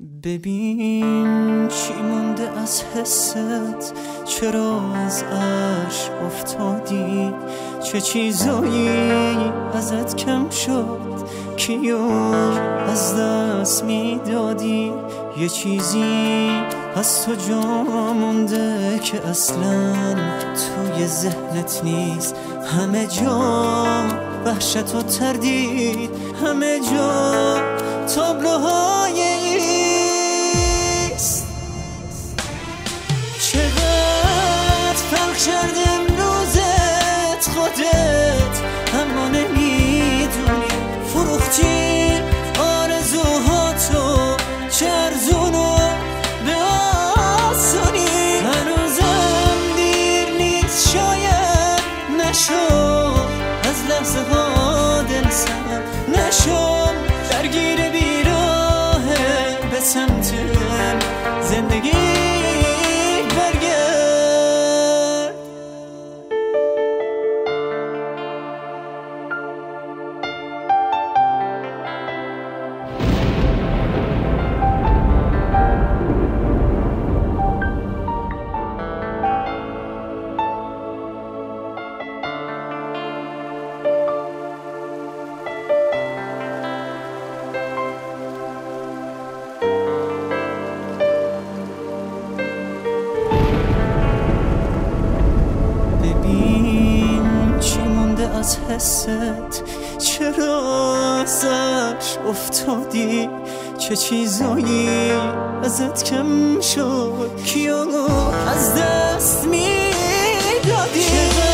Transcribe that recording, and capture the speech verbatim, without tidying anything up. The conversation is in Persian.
ببین چی مونده از حست، چرا از عرش افتادی، چه چیزایی ازت کم شد کیو از دست میدادی، یه چیزی از تو جا مونده که اصلا توی ذهنت نیست، همه جا وحشت و تردید، همه جا تابلوهای ایست. چقدر فرق کرد امروزت خودت، اما نمیدونی فروختی آرزوهاتو چه ارزونو به آسونی. هنوزم دیر نیست شاید نشو از لحظه ها دل سر نشو، درگیر بیراه به سمت زندگی برگرد. از حست چرا ازش افتادی، چه چیزایی ازت کم شد کیو از دست میدادی.